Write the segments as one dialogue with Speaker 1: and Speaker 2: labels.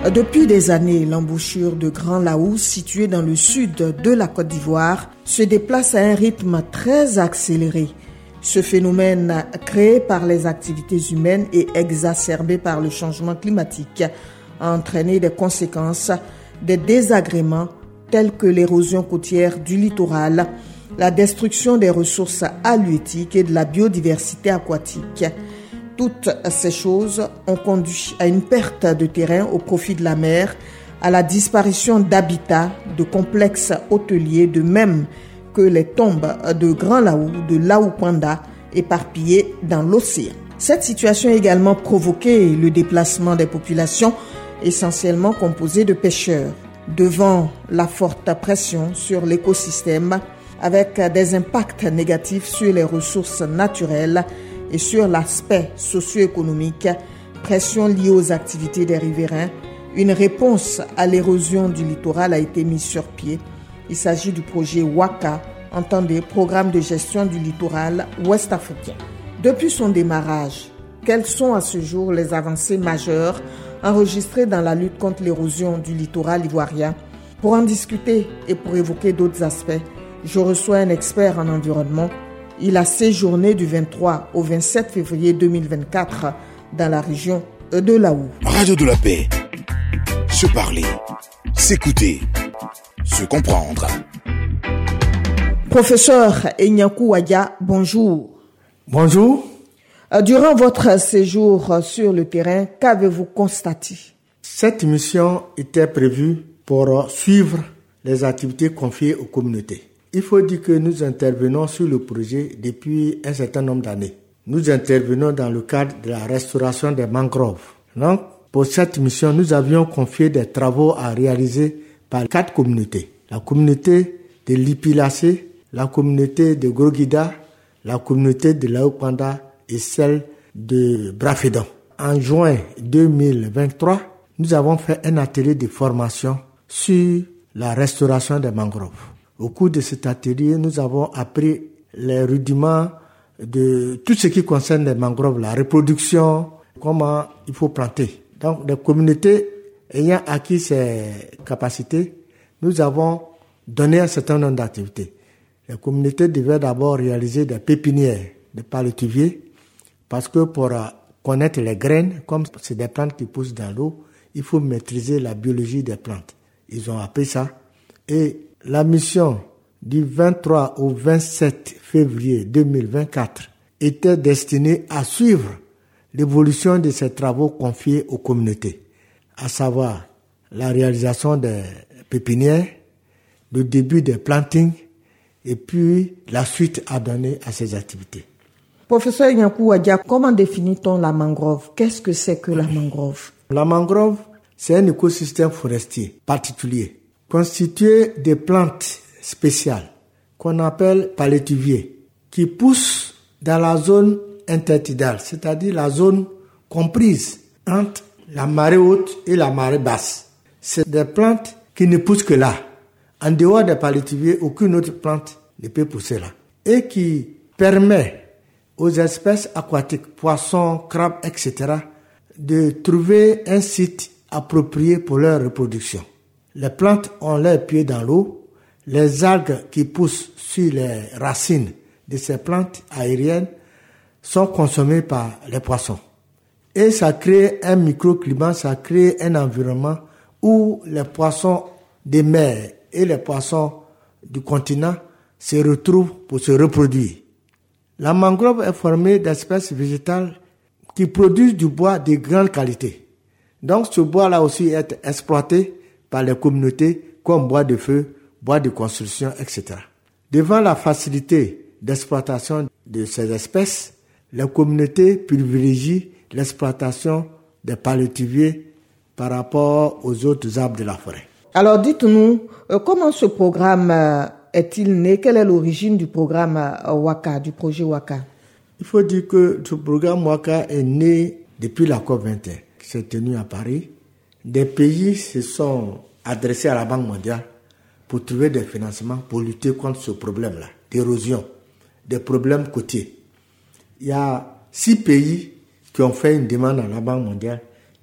Speaker 1: Depuis des années, l'embouchure de Grand Laou, située dans le sud de la Côte d'Ivoire, se déplace à un rythme très accéléré. Ce phénomène, créé par les activités humaines et exacerbé par le changement climatique, a entraîné des conséquences, des désagréments tels que l'érosion côtière du littoral, la destruction des ressources halieutiques et de la biodiversité aquatique. Toutes ces choses ont conduit à une perte de terrain au profit de la mer, à la disparition d'habitats, de complexes hôteliers, de même que les tombes de Grand Laou, de Laou Panda, éparpillées dans l'océan. Cette situation a également provoqué le déplacement des populations, essentiellement composées de pêcheurs. Devant la forte pression sur l'écosystème, avec des impacts négatifs sur les ressources naturelles et sur l'aspect socio-économique, pression liée aux activités des riverains, une réponse à l'érosion du littoral a été mise sur pied. Il s'agit du projet WACA, entendez, Programme de gestion du littoral ouest-africain. Depuis son démarrage, quelles sont à ce jour les avancées majeures enregistrées dans la lutte contre l'érosion du littoral ivoirien? Pour en discuter et pour évoquer d'autres aspects, je reçois un expert en environnement. Il a séjourné du 23 au 27 février 2024 dans la région de Laou.
Speaker 2: Radio de la Paix. Se parler, s'écouter, se comprendre.
Speaker 1: Professeur Enyakou Wadia, bonjour.
Speaker 3: Bonjour.
Speaker 1: Durant votre séjour sur le terrain, qu'avez-vous constaté?
Speaker 3: Cette mission était prévue pour suivre les activités confiées aux communautés. Il faut dire que nous intervenons sur le projet depuis un certain nombre d'années. Nous intervenons dans le cadre de la restauration des mangroves. Donc, pour cette mission, nous avions confié des travaux à réaliser par 4 communautés. La communauté de Lipilacé, la communauté de Groguida, la communauté de Laou Panda et celle de Brafédan. En juin 2023, nous avons fait un atelier de formation sur la restauration des mangroves. Au cours de cet atelier, nous avons appris les rudiments de tout ce qui concerne les mangroves, la reproduction, comment il faut planter. Donc, les communautés ayant acquis ces capacités, nous avons donné un certain nombre d'activités. Les communautés devaient d'abord réaliser des pépinières de palétuviers, parce que pour connaître les graines, comme c'est des plantes qui poussent dans l'eau, il faut maîtriser la biologie des plantes. Ils ont appris ça. Et la mission du 23 au 27 février 2024 était destinée à suivre l'évolution de ces travaux confiés aux communautés, à savoir la réalisation des pépinières, le début des plantings et puis la suite à donner à ces activités.
Speaker 1: Professeur Enyakou Wadia, comment définit-on la mangrove? Qu'est-ce que c'est que la mangrove?
Speaker 3: La mangrove, c'est un écosystème forestier particulier, constitué de plantes spéciales qu'on appelle palétuviers, qui poussent dans la zone intertidale, c'est-à-dire la zone comprise entre la marée haute et la marée basse. C'est des plantes qui ne poussent que là. En dehors des palétuviers, aucune autre plante ne peut pousser là. Et qui permet aux espèces aquatiques, poissons, crabes, etc., de trouver un site approprié pour leur reproduction. Les plantes ont leurs pieds dans l'eau. Les algues qui poussent sur les racines de ces plantes aériennes sont consommées par les poissons. Et ça crée un microclimat, ça crée un environnement où les poissons des mers et les poissons du continent se retrouvent pour se reproduire. La mangrove est formée d'espèces végétales qui produisent du bois de grande qualité. Donc ce bois-là aussi est exploité par les communautés comme bois de feu, bois de construction, etc. Devant la facilité d'exploitation de ces espèces, les communautés privilégient l'exploitation des palétuviers par rapport aux autres arbres de la forêt.
Speaker 1: Alors dites-nous, comment ce programme est-il né? Quelle est l'origine du programme WACA, du projet WACA?
Speaker 3: Il faut dire que ce programme WACA est né depuis la COP21 qui s'est tenue à Paris. Des pays se sont adressés à la Banque mondiale pour trouver des financements pour lutter contre ce problème-là, d'érosion, des problèmes côtiers. Il y a 6 pays qui ont fait une demande à la Banque mondiale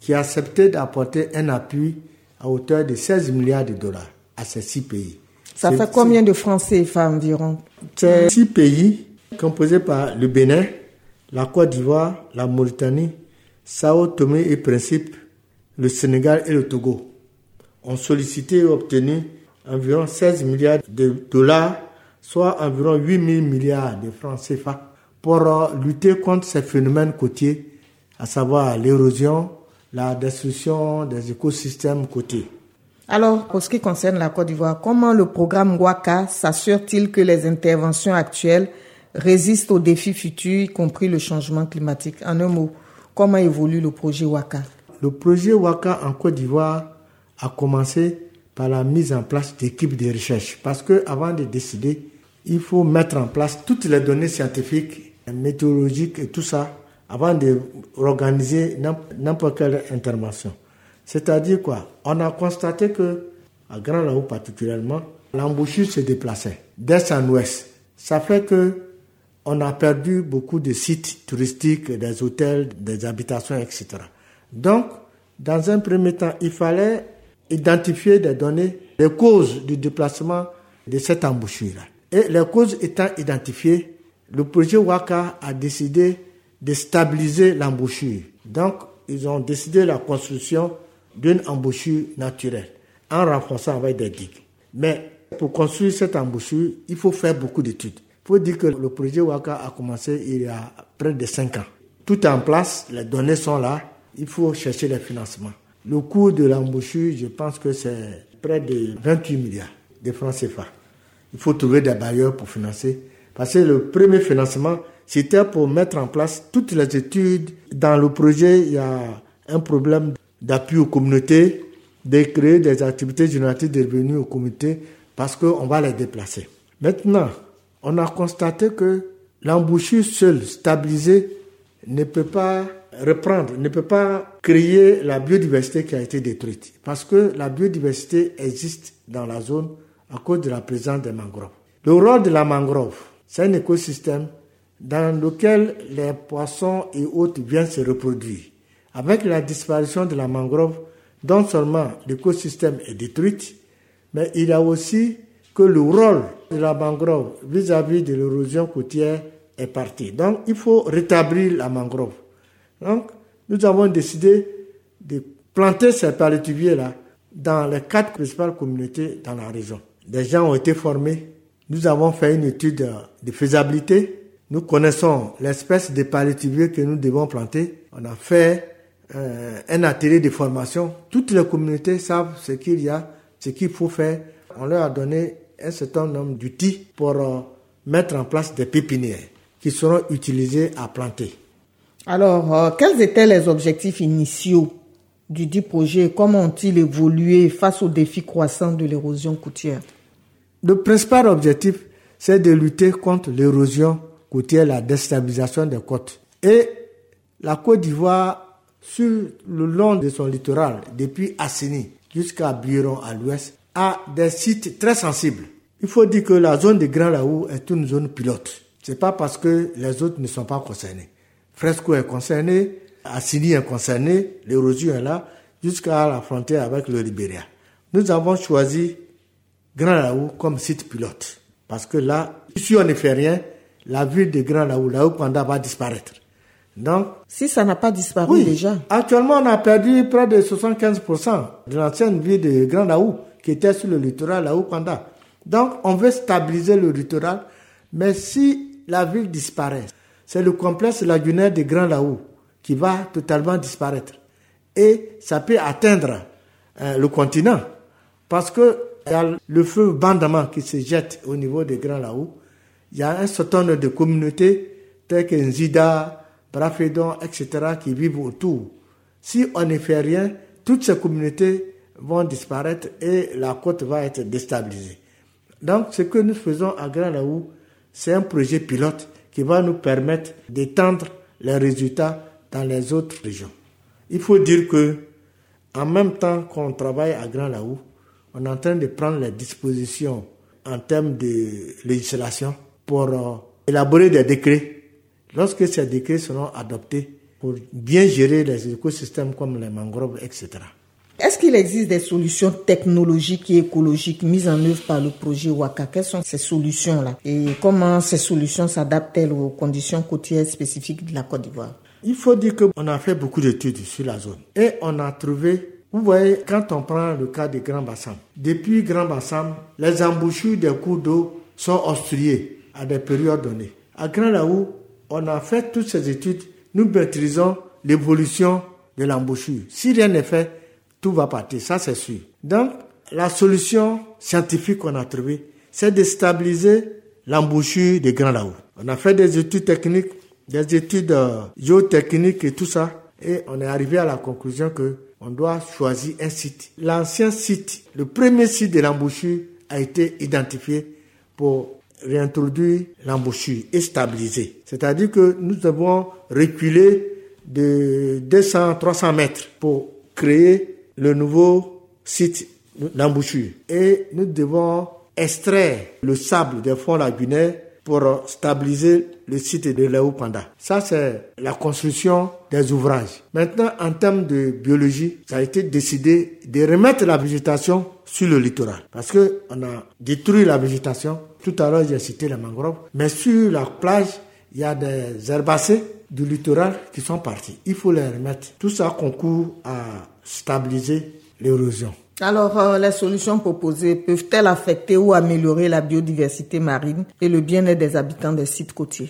Speaker 3: qui a accepté d'apporter un appui à hauteur de 16 milliards de dollars à ces 6 pays.
Speaker 1: Ça fait combien de francs CFA environ?
Speaker 3: Ces 6 pays, composés par le Bénin, la Côte d'Ivoire, la Mauritanie, Sao Tomé et Principe, le Sénégal et le Togo, ont sollicité et obtenu environ 16 milliards de dollars, soit environ 8 000 milliards de francs CFA, pour lutter contre ces phénomènes côtiers, à savoir l'érosion, la destruction des écosystèmes côtiers.
Speaker 1: Alors, pour ce qui concerne la Côte d'Ivoire, comment le programme WACA s'assure-t-il que les interventions actuelles résistent aux défis futurs, y compris le changement climatique? En un mot, comment évolue le projet WACA?
Speaker 3: Le projet WACA en Côte d'Ivoire a commencé par la mise en place d'équipes de recherche. Parce qu'avant de décider, il faut mettre en place toutes les données scientifiques, météorologiques et tout ça, avant de organiser n'importe quelle intervention. C'est-à-dire quoi? On a constaté que, à Grand Lahou particulièrement, l'embouchure se déplaçait d'est en ouest. Ça fait que on a perdu beaucoup de sites touristiques, des hôtels, des habitations, etc. Donc, dans un premier temps, il fallait identifier des données, les causes du déplacement de cette embouchure-là. Et les causes étant identifiées, le projet WACA a décidé de stabiliser l'embouchure. Donc, ils ont décidé la construction d'une embouchure naturelle en renforçant avec des digues. Mais pour construire cette embouchure, il faut faire beaucoup d'études. Il faut dire que le projet WACA a commencé il y a près de 5 ans. Tout est en place, les données sont là, il faut chercher les financements. Le coût de l'embouchure, je pense que c'est près de 28 milliards de francs CFA. Il faut trouver des bailleurs pour financer. Parce que le premier financement, c'était pour mettre en place toutes les études. Dans le projet, il y a un problème d'appui aux communautés, de créer des activités génératives de revenus aux communautés parce qu'on va les déplacer. Maintenant, on a constaté que l'embouchure seule, stabilisée, ne peut pas reprendre, ne peut pas créer la biodiversité qui a été détruite. Parce que la biodiversité existe dans la zone à cause de la présence des mangroves. Le rôle de la mangrove, c'est un écosystème dans lequel les poissons et autres viennent se reproduire. Avec la disparition de la mangrove, non seulement l'écosystème est détruit, mais il y a aussi que le rôle de la mangrove vis-à-vis de l'érosion côtière est parti. Donc, il faut rétablir la mangrove. Donc, nous avons décidé de planter ces palétuviers-là dans les 4 principales communautés dans la région. Des gens ont été formés. Nous avons fait une étude de faisabilité. Nous connaissons l'espèce de palétuvier que nous devons planter. On a fait un atelier de formation. Toutes les communautés savent ce qu'il y a, ce qu'il faut faire. On leur a donné un certain nombre d'outils pour mettre en place des pépinières qui seront utilisées à planter.
Speaker 1: Alors, quels étaient les objectifs initiaux du dit projet et comment ont-ils évolué face aux défis croissants de l'érosion côtière?
Speaker 3: Le principal objectif, c'est de lutter contre l'érosion côtière, la déstabilisation des côtes. Et la Côte d'Ivoire, sur le long de son littoral, depuis Assini jusqu'à Biron à l'ouest, a des sites très sensibles. Il faut dire que la zone de Grand Lahou est une zone pilote. C'est pas parce que les autres ne sont pas concernés. Fresco est concerné, Assini est concerné, l'érosion est là, jusqu'à la frontière avec le Libéria. Nous avons choisi Grand Lahou comme site pilote. Parce que là, si on ne fait rien, la ville de Grand Lahou, Lahou-Panda va disparaître. Donc,
Speaker 1: si ça n'a pas disparu déjà.
Speaker 3: Actuellement, on a perdu près de 75% de l'ancienne ville de Grand Lahou qui était sur le littoral Lahou-Panda. Donc, on veut stabiliser le littoral, mais si la ville disparaît, c'est le complexe lagunaire de Grand Lahou qui va totalement disparaître. Et ça peut atteindre le continent. Parce que il y a le feu Bandama qui se jette au niveau de Grand Lahou. Il y a un certain nombre de communautés telles que Nzida, Brafedon, etc. qui vivent autour. Si on ne fait rien, toutes ces communautés vont disparaître et la côte va être déstabilisée. Donc, ce que nous faisons à Grand Lahou, c'est un projet pilote qui va nous permettre d'étendre les résultats dans les autres régions. Il faut dire que, en même temps qu'on travaille à Grand Lahou, on est en train de prendre les dispositions en termes de législation pour élaborer des décrets. Lorsque ces décrets seront adoptés, pour bien gérer les écosystèmes comme les mangroves, etc.
Speaker 1: Est-ce qu'il existe des solutions technologiques et écologiques mises en œuvre par le projet Waka? Quelles sont ces solutions-là? Et comment ces solutions s'adaptent-elles aux conditions côtières spécifiques de la Côte d'Ivoire?
Speaker 3: Il faut dire qu'on a fait beaucoup d'études sur la zone. Et on a trouvé, vous voyez, quand on prend le cas des Grands Bassam, depuis Grand Bassam, les embouchures des cours d'eau sont obstruées à des périodes données. À Grand Laou, on a fait toutes ces études, nous maîtrisons l'évolution de l'embouchure. Si rien n'est fait, tout va partir, ça c'est sûr. Donc, la solution scientifique qu'on a trouvée, c'est de stabiliser l'embouchure des Grands Laou. On a fait des études techniques, des études géotechniques et tout ça, et on est arrivé à la conclusion que on doit choisir un site. L'ancien site, le premier site de l'embouchure a été identifié pour réintroduire l'embouchure et stabiliser. C'est-à-dire que nous devons reculer de 200-300 mètres pour créer le nouveau site d'embouchure. Et nous devons extraire le sable des fonds lagunaires pour stabiliser le site de Laou Panda. Ça, c'est la construction des ouvrages. Maintenant, en termes de biologie, ça a été décidé de remettre la végétation sur le littoral. Parce que on a détruit la végétation. Tout à l'heure, j'ai cité les mangroves. Mais sur la plage, il y a des herbacées du littoral qui sont partis. Il faut les remettre. Tout ça concourt à stabiliser l'érosion.
Speaker 1: Alors, les solutions proposées peuvent-elles affecter ou améliorer la biodiversité marine et le bien-être des habitants des sites côtiers?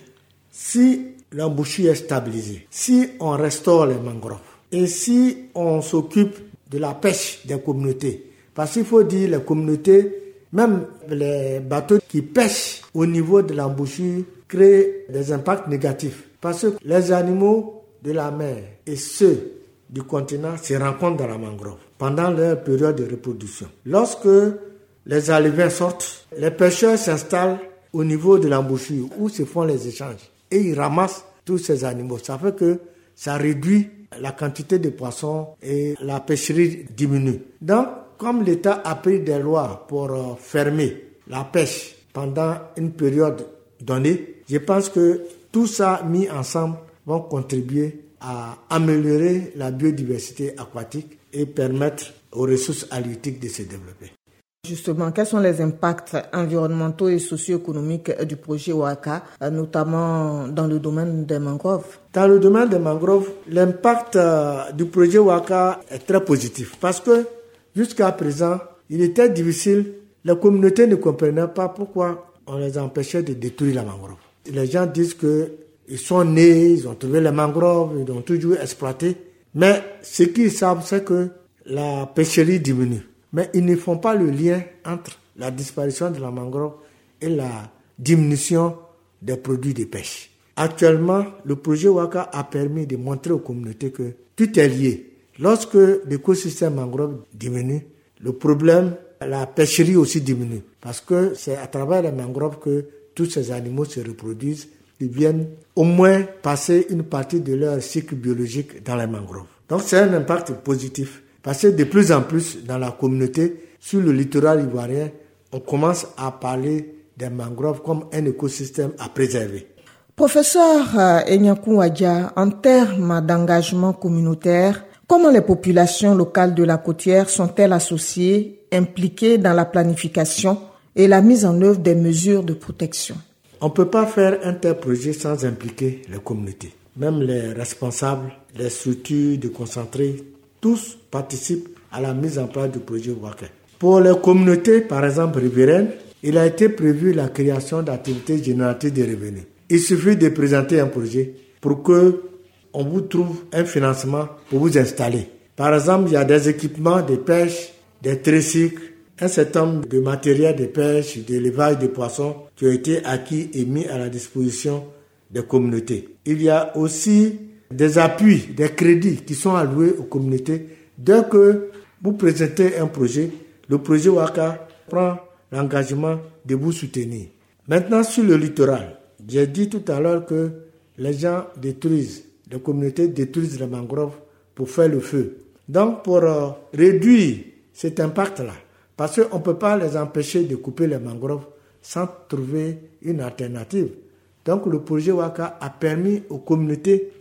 Speaker 3: Si l'embouchure est stabilisée, si on restaure les mangroves et si on s'occupe de la pêche des communautés, parce qu'il faut dire les communautés, même les bateaux qui pêchent au niveau de l'embouchure créent des impacts négatifs. Parce que les animaux de la mer et ceux du continent se rencontrent dans la mangrove pendant leur période de reproduction. Lorsque les alevins sortent, les pêcheurs s'installent au niveau de l'embouchure où se font les échanges et ils ramassent tous ces animaux. Ça fait que ça réduit la quantité de poissons et la pêcherie diminue. Donc, comme l'État a pris des lois pour fermer la pêche pendant une période donnée, je pense que tout ça mis ensemble vont contribuer à améliorer la biodiversité aquatique et permettre aux ressources halieutiques de se développer.
Speaker 1: Justement, quels sont les impacts environnementaux et socio-économiques du projet Waka, notamment dans le domaine des mangroves?
Speaker 3: Dans le domaine des mangroves, l'impact du projet Waka est très positif parce que jusqu'à présent, il était difficile, les communautés ne comprenaient pas pourquoi on les empêchait de détruire la mangrove. Les gens disent qu'ils sont nés, ils ont trouvé les mangroves, ils ont toujours exploité, mais ce qu'ils savent, c'est que la pêcherie diminue. Mais ils ne font pas le lien entre la disparition de la mangrove et la diminution des produits de pêche. Actuellement, le projet Waka a permis de montrer aux communautés que tout est lié. Lorsque l'écosystème mangrove diminue, le problème, la pêcherie aussi diminue. Parce que c'est à travers les mangroves que tous ces animaux se reproduisent. Ils viennent au moins passer une partie de leur cycle biologique dans les mangroves. Donc c'est un impact positif. Parce que de plus en plus dans la communauté, sur le littoral ivoirien, on commence à parler des mangroves comme un écosystème à préserver.
Speaker 1: Professeur Enyakou Adja, en termes d'engagement communautaire, comment les populations locales de la côtière sont-elles associées, impliquées dans la planification et la mise en œuvre des mesures de protection?
Speaker 3: On ne peut pas faire un tel projet sans impliquer les communautés. Même les responsables, les structures déconcentrées, tous participent à la mise en place du projet Waka. Pour les communautés, par exemple riveraines, il a été prévu la création d'activités génératrices de revenus. Il suffit de présenter un projet pour que on vous trouve un financement pour vous installer. Par exemple, il y a des équipements de pêche, des tricycles, un certain nombre de matériel de pêche, d'élevage de poissons qui ont été acquis et mis à la disposition des communautés. Il y a aussi des appuis, des crédits qui sont alloués aux communautés. Dès que vous présentez un projet, le projet Waka prend l'engagement de vous soutenir. Maintenant, sur le littoral, j'ai dit tout à l'heure que les gens détruisent, les communautés détruisent les mangroves pour faire le feu. Donc, pour réduire cet impact-là, parce qu'on ne peut pas les empêcher de couper les mangroves sans trouver une alternative. Donc, le projet Waka a permis aux communautés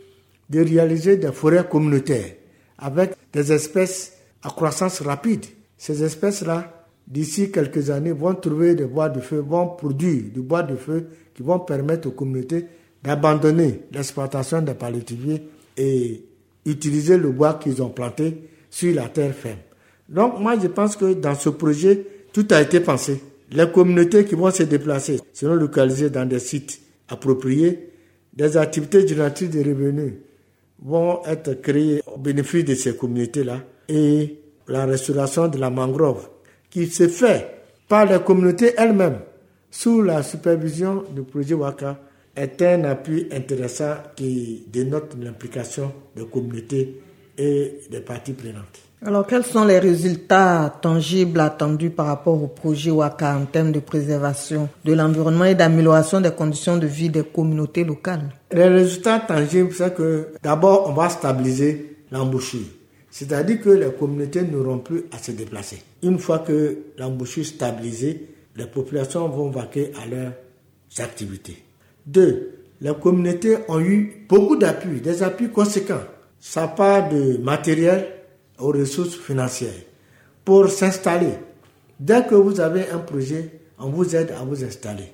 Speaker 3: de réaliser des forêts communautaires avec des espèces à croissance rapide. Ces espèces-là, d'ici quelques années, vont trouver des bois de feu, vont produire du bois de feu qui vont permettre aux communautés d'abandonner l'exploitation des palétuviers et utiliser le bois qu'ils ont planté sur la terre ferme. Donc moi je pense que dans ce projet, tout a été pensé. Les communautés qui vont se déplacer seront localisées dans des sites appropriés. Des activités génératrices de revenus vont être créées au bénéfice de ces communautés-là. Et la restauration de la mangrove qui se fait par les communautés elles-mêmes sous la supervision du projet WACA est un appui intéressant qui dénote l'implication des communautés et des parties prenantes.
Speaker 1: Alors, quels sont les résultats tangibles attendus par rapport au projet WACA en termes de préservation de l'environnement et d'amélioration des conditions de vie des communautés locales?
Speaker 3: Les résultats tangibles, c'est que d'abord, on va stabiliser l'embouchure. C'est-à-dire que les communautés n'auront plus à se déplacer. Une fois que l'embouchure est stabilisée, les populations vont vaquer à leurs activités. 2. Les communautés ont eu beaucoup d'appuis, des appuis conséquents. Ça part de matériel aux ressources financières pour s'installer. Dès que vous avez un projet, on vous aide à vous installer.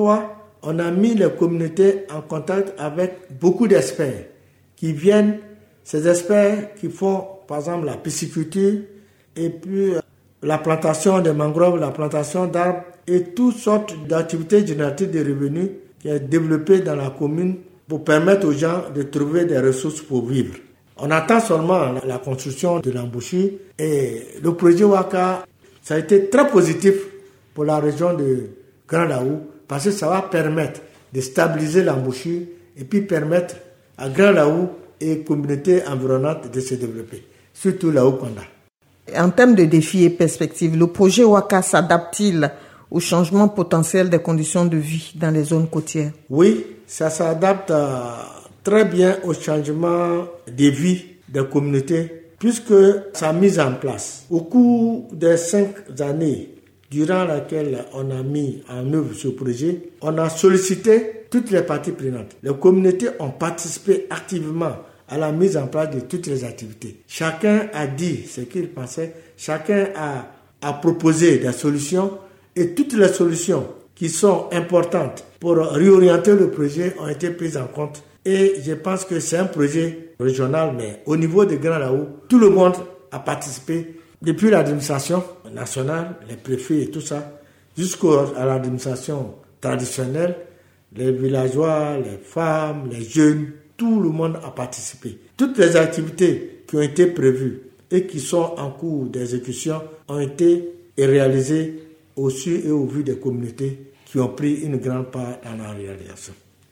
Speaker 3: 3. On a mis les communautés en contact avec beaucoup d'experts qui viennent, ces experts qui font par exemple la pisciculture et puis la plantation de mangroves, la plantation d'arbres et toutes sortes d'activités génératrices de revenus qui est développée dans la commune pour permettre aux gens de trouver des ressources pour vivre. On attend seulement la construction de l'embouchure et le projet WACA, ça a été très positif pour la région de Grand Laou parce que ça va permettre de stabiliser l'embouchure et puis permettre à Grand Laou et communautés environnantes de se développer, surtout Laou-Konda.
Speaker 1: En termes de défis et perspectives, le projet WACA s'adapte-t-il au changement potentiel des conditions de vie dans les zones côtières?
Speaker 3: Oui, ça s'adapte très bien au changement de vie des communautés puisque sa mise en place. Au cours des 5 années durant lesquelles on a mis en œuvre ce projet, on a sollicité toutes les parties prenantes. Les communautés ont participé activement à la mise en place de toutes les activités. Chacun a dit ce qu'il pensait, chacun a proposé des solutions et toutes les solutions qui sont importantes pour réorienter le projet ont été prises en compte. Et je pense que c'est un projet régional, mais au niveau de Grand Laou, tout le monde a participé, depuis l'administration nationale, les préfets et tout ça, jusqu'à l'administration traditionnelle, les villageois, les femmes, les jeunes, tout le monde a participé. Toutes les activités qui ont été prévues et qui sont en cours d'exécution ont été réalisées au su et au vu des communautés qui ont pris une grande part dans la réalisation.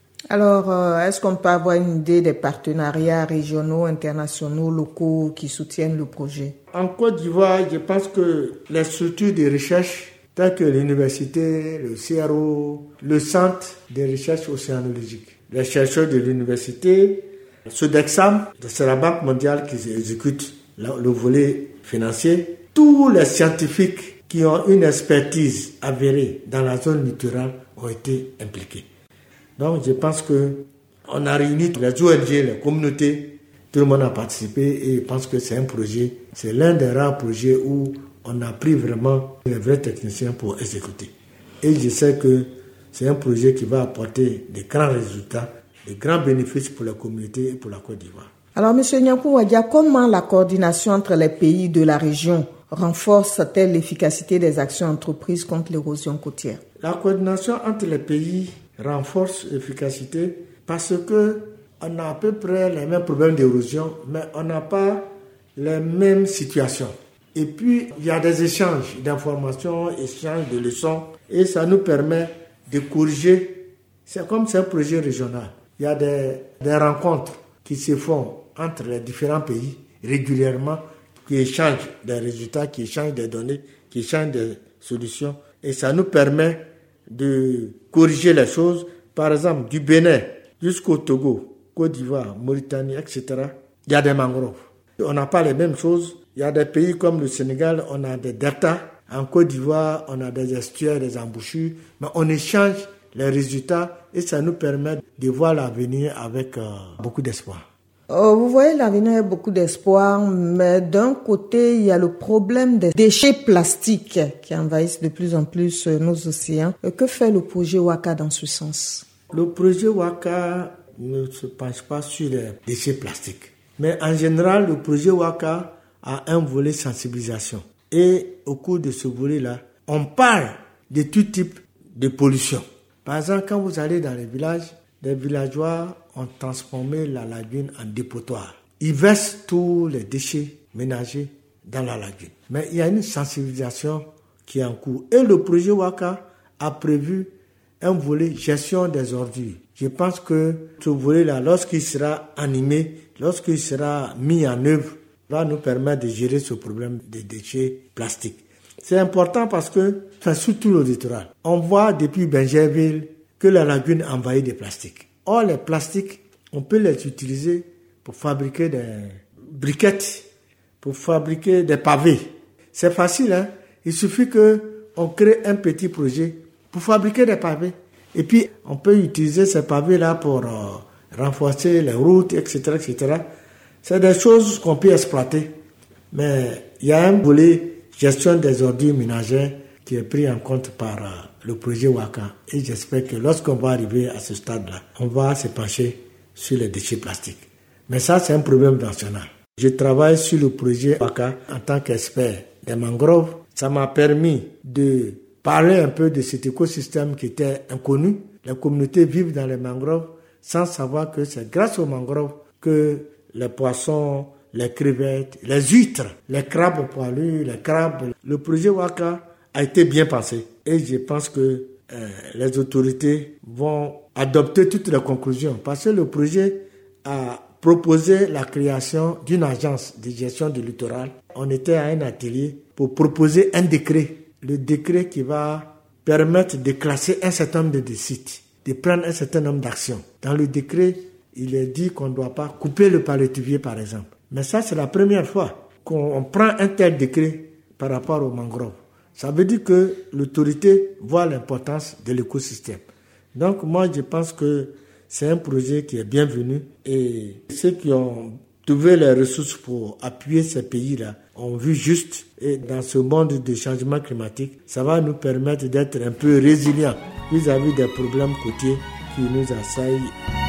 Speaker 1: Alors, est-ce qu'on peut avoir une idée des partenariats régionaux, internationaux, locaux qui soutiennent le projet?
Speaker 3: En Côte d'Ivoire, je pense que les structures de recherche telles que l'université, le CRO, le centre de recherche océanologique, les chercheurs de l'université, Sodexam, c'est la Banque mondiale qui exécute le volet financier, tous les scientifiques qui ont une expertise avérée dans la zone littorale ont été impliqués. Donc je pense qu'on a réuni les ONG, les communautés, tout le monde a participé et je pense que c'est un projet, c'est l'un des rares projets où on a pris vraiment les vrais techniciens pour exécuter. Et je sais que c'est un projet qui va apporter de grands résultats, de grands bénéfices pour la communauté et pour la Côte d'Ivoire.
Speaker 1: Alors M. Nyankou Wadia, comment la coordination entre les pays de la région renforce-t-elle l'efficacité des actions entreprises contre l'érosion côtière?
Speaker 3: La coordination entre les pays renforce l'efficacité parce que on a à peu près les mêmes problèmes d'érosion, mais on n'a pas les mêmes situations. Et puis, il y a des échanges d'informations, échanges de leçons, et ça nous permet de corriger. C'est comme c'est un projet régional. Il y a des rencontres qui se font entre les différents pays régulièrement, qui échangent des résultats, qui échangent des données, qui échangent des solutions, et ça nous permet de corriger les choses. Par exemple, du Bénin jusqu'au Togo, Côte d'Ivoire, Mauritanie, etc. Il y a des mangroves. On n'a pas les mêmes choses. Il y a des pays comme le Sénégal, on a des deltas. En Côte d'Ivoire, on a des estuaires, des embouchures. Mais on échange les résultats et ça nous permet de voir l'avenir avec beaucoup d'espoir.
Speaker 1: Vous voyez, l'avenir a beaucoup d'espoir, mais d'un côté, il y a le problème des déchets plastiques qui envahissent de plus en plus nos océans. Que fait le projet WACA dans ce sens?
Speaker 3: Le projet WACA ne se penche pas sur les déchets plastiques. Mais en général, le projet WACA a un volet sensibilisation. Et au cours de ce volet-là, on parle de tout type de pollution. Par exemple, quand vous allez dans les villages, les villageois ont transformé la lagune en dépotoir. Ils versent tous les déchets ménagers dans la lagune. Mais il y a une sensibilisation qui est en cours. Et le projet WACA a prévu un volet gestion des ordures. Je pense que ce volet-là, lorsqu'il sera animé, lorsqu'il sera mis en œuvre, va nous permettre de gérer ce problème des déchets plastiques. C'est important parce que, surtout le littoral, on voit depuis Benjerville que la lagune envahit des plastiques. Or, les plastiques, on peut les utiliser pour fabriquer des briquettes, pour fabriquer des pavés. C'est facile, hein? Il suffit qu'on crée un petit projet pour fabriquer des pavés. Et puis, on peut utiliser ces pavés-là pour renforcer les routes, etc., etc. C'est des choses qu'on peut exploiter. Mais il y a un volet gestion des ordures ménagères qui est pris en compte par le projet WACA. Et j'espère que lorsqu'on va arriver à ce stade-là, on va se pencher sur les déchets plastiques. Mais ça, c'est un problème national. Je travaille sur le projet WACA en tant qu'expert des mangroves. Ça m'a permis de parler un peu de cet écosystème qui était inconnu. Les communautés vivent dans les mangroves sans savoir que c'est grâce aux mangroves que les poissons, les crevettes, les huîtres, les crabes poilus, les crabes. Le projet WACA a été bien pensé. Et je pense que les autorités vont adopter toutes les conclusions. Parce que le projet a proposé la création d'une agence de gestion du littoral. On était à un atelier pour proposer un décret. Le décret qui va permettre de classer un certain nombre de sites, de prendre un certain nombre d'actions. Dans le décret, il est dit qu'on ne doit pas couper le palétuvier, par exemple. Mais ça, c'est la première fois qu'on prend un tel décret par rapport aux mangroves. Ça veut dire que l'autorité voit l'importance de l'écosystème. Donc, moi, je pense que c'est un projet qui est bienvenu. Et ceux qui ont trouvé les ressources pour appuyer ces pays-là ont vu juste. Et dans ce monde de changement climatique, ça va nous permettre d'être un peu résilients vis-à-vis des problèmes côtiers qui nous assaillent.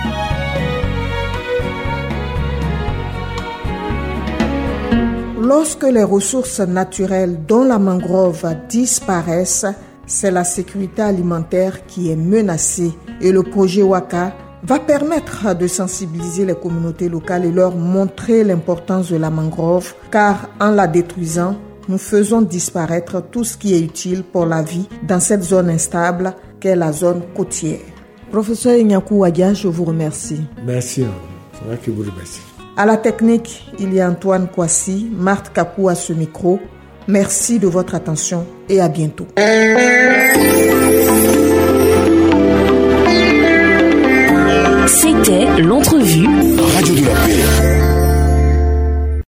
Speaker 1: Lorsque les ressources naturelles, dont la mangrove, disparaissent, c'est la sécurité alimentaire qui est menacée. Et le projet WACA va permettre de sensibiliser les communautés locales et leur montrer l'importance de la mangrove, car en la détruisant, nous faisons disparaître tout ce qui est utile pour la vie dans cette zone instable qu'est la zone côtière. Professeur Ignakou Wadia, je vous remercie.
Speaker 3: Merci, c'est moi qui vous remercie.
Speaker 1: À la technique, il y a Antoine Kouassi, Marthe Kakou à ce micro. Merci de votre attention et à bientôt.
Speaker 4: C'était l'entrevue.
Speaker 2: Radio de la